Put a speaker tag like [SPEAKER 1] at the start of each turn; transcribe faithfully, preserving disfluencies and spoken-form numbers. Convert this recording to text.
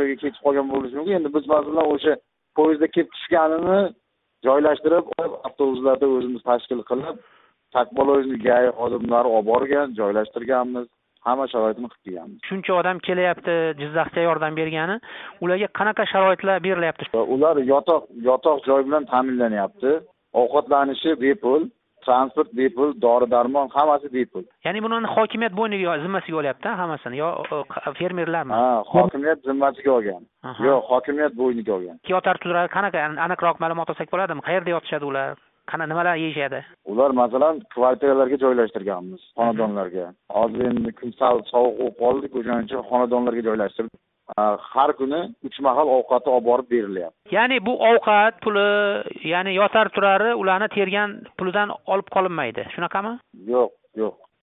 [SPEAKER 1] to'yga ketib qolgan bo'lishi mumkin. Endi biz masalan o'sha poyezdda kelib tushganini joylashtirib, avtobuslarda o'zimiz tashkil qilib, takboloyga xodimlari olib borgan, joylashtirganmiz. Hamma sharoitini qilib kelganmiz.
[SPEAKER 2] Shuncha odam kelyapti, Jizzaxga yordam bergani, ularga qanaqa sharoitlar berilyapti?
[SPEAKER 1] Ular yotoq, yotoq joy bilan ta'minlanyapti. Ovqatlanishi bepul, transport bepul, dori-darmon hammasi bepul.
[SPEAKER 2] Ya'ni buni hokimiyat bo'yniga, zimmasiga olyapti hamasini, yo fermerlarmi?
[SPEAKER 1] Ha, hokimiyat zimmasiga olgan. Yo'q, hokimiyat bo'yniga olgan.
[SPEAKER 2] Yotar turlar qanaqa aniqroq ma'lumot olsak bo'ladimi? Qayerda yotishadi ular? Qana nimalar yeyishadi?
[SPEAKER 1] Ular masalan kvartiralarga joylashtirganmiz, xonadonlarga. Hozir endi kun sovuq bo'lib qoldi, o'shaning uchun xonadonlarga joylashtirib, har kuni uch mahal ovqati olib borib berilyapti.
[SPEAKER 2] Ya'ni bu ovqat puli, ya'ni yotar turari ularni tergan pulidan olib qolinmaydi. Shunaqami?
[SPEAKER 1] Yo'q, yo'q.